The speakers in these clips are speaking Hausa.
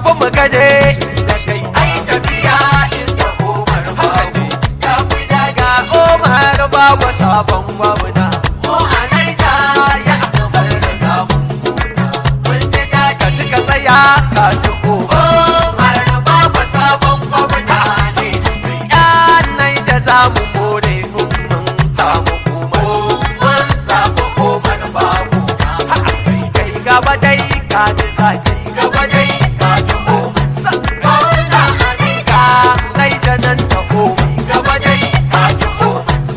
tafi mu gane da kai ai tafiya inda Umar babu ya fi daga Umar babu sabon gwamna mu a Naija ya san riga mun ji daga cika tsaya ka ji Umar babu sabon gwamna ne ya Naija za mu more mun samu mun samu Umar babu kai gaba dai ka ji zaki gaba dai ka ji Naija nan ta komai gaba dai ka ji ko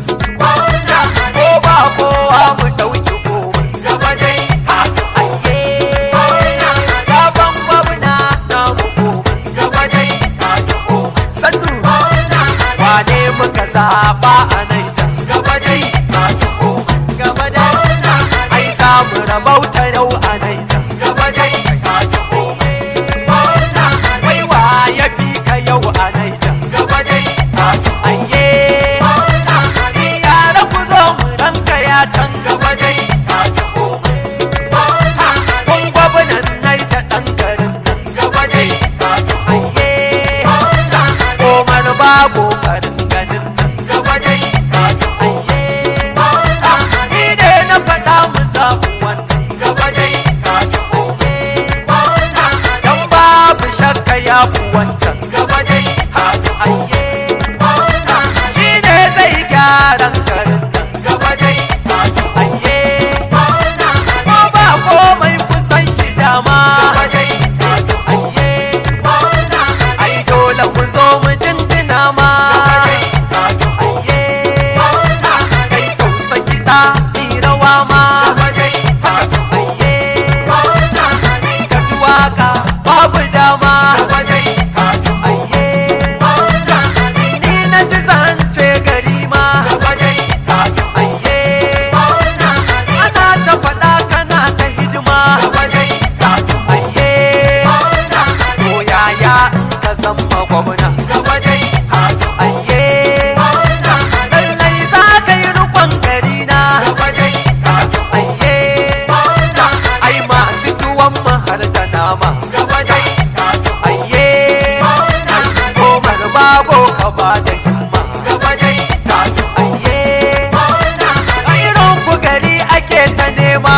ba kowa mu dauki komai gaba dai ka ji sabon gwamna na mu komai gaba dai ka ji sannu wane muka zaba a Naija gaba dai ka ji gaba dai ai za mu rabauta yau a Naija gaba dai ka ji wai wa ya fi ka yau a Naija gaba dai ka ji yara ku zo mu ranka ya can gaba dai ka ji kun gwamnan Naija ɗan garin nan gaba dai ka ji Umar babu garin ganin nan gaba dai ka ji ni ne na faɗa mu zaɓi wannan gaba dai ka ji dan babu shakka ya fi wancan gaba dai ka ji shi ne zai gyaran garin nan gaba dai ka ji ko ba komai kusan shi dama gaba dai ka ji ai dole ku zo mu jinjina ma kai tausa kiɗa ni rawa ma ka ji waka babu dama ni na ji zance gari ma ana ta faɗa kana ta hidima to yaya in ka zama gwamna lallai za ka yi rukon gari na ai ma ci tuwon mahar da nama Umar bago ka ba da himma irin ku gari ake ta nema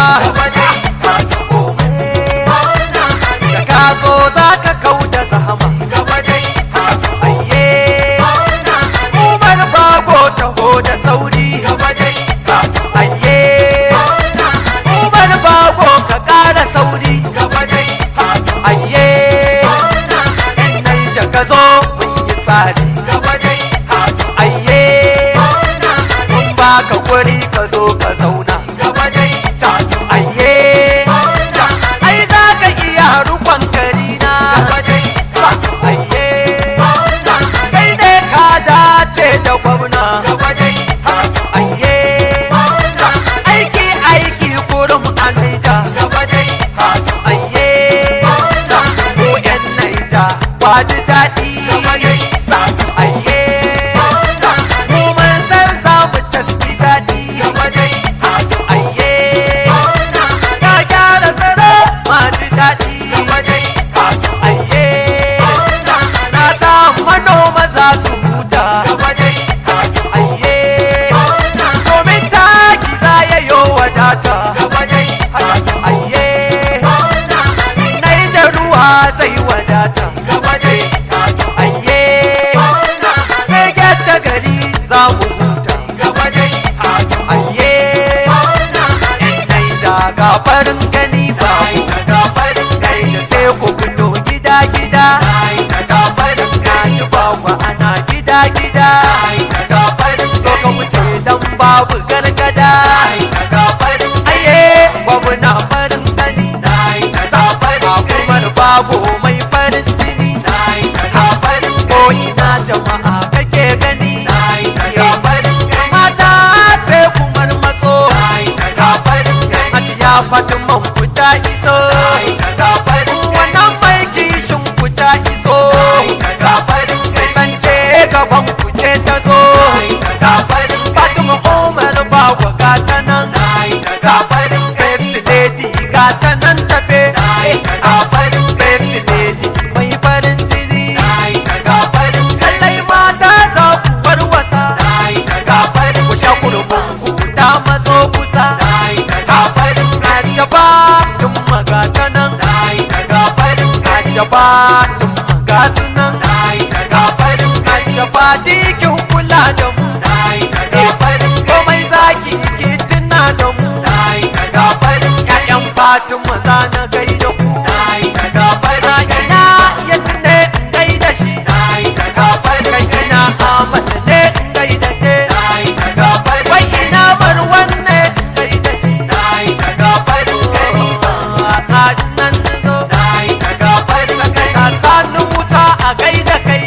da ka zo za ka kau da zahama Umar bago taho da sauri Umar bago ka ƙara sauri Naija ka zo mun yi tsari mun baka guri ka zo ka zauna ai za ka iya rukon gari na kai ne ka dace da gwamna aiki kurum a Naija ko 'yan Naija ba ji daɗi mu mun san za mu taski daɗi ka gyara tsaro ma ji daɗi na sa manoma za su huta domin taki za ya yo wadata Naija ruwa zai wadata sai gyata gari za mu huta Naija ga farin gani babu Naija sai ku fito gida-gida babu ana gida-gida so ka wuce dan babu gargada gwamna farin gani Umar babu mai farin jini ko ina jama'a kake gani mata sai kumar matso Hajiya Fatiman ku ta iso wannan mai kishin ku ta iso kasance gaban ku ce ta zo Fatima Umar babu gata nan First Lady gata nan tafe First Lady mai jabatun gasu nan jabati kin kula da mu komai zaki ki tuna da mu ƴaƴan fatun maza na gaida ku ina ya tune gaida shi kai ina Ahmad ne gaida ke wai ina Marwan ne gaida shi nan zo ka sanu Musa a gaida kai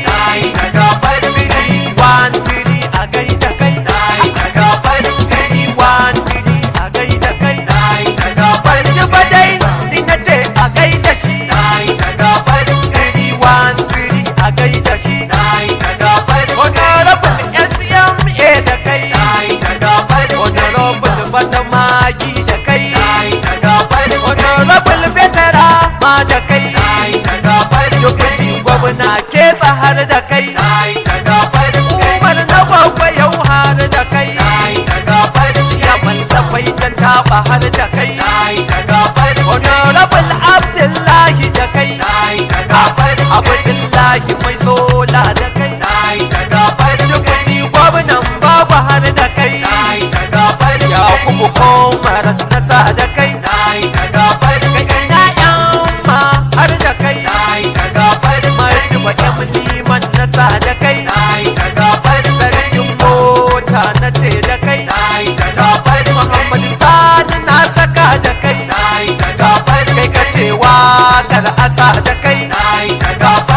wata magi da kai honorable betara ma da kai lokaci gwamna ke tsahar da kai umar na gwagwa yau har da kai ciyaman lafai can taba har da kai honorable abdullahi da kai abdullahi mai sola da kai lokaci gwamnan babu har da kai ya kuma komar nasa da kai kai ina yamma har da kai mai duba yan liman nasa da kai sarkin mota na ce da kai Muhammadu Sani na saka da kai kai ka ce wakar asa da kai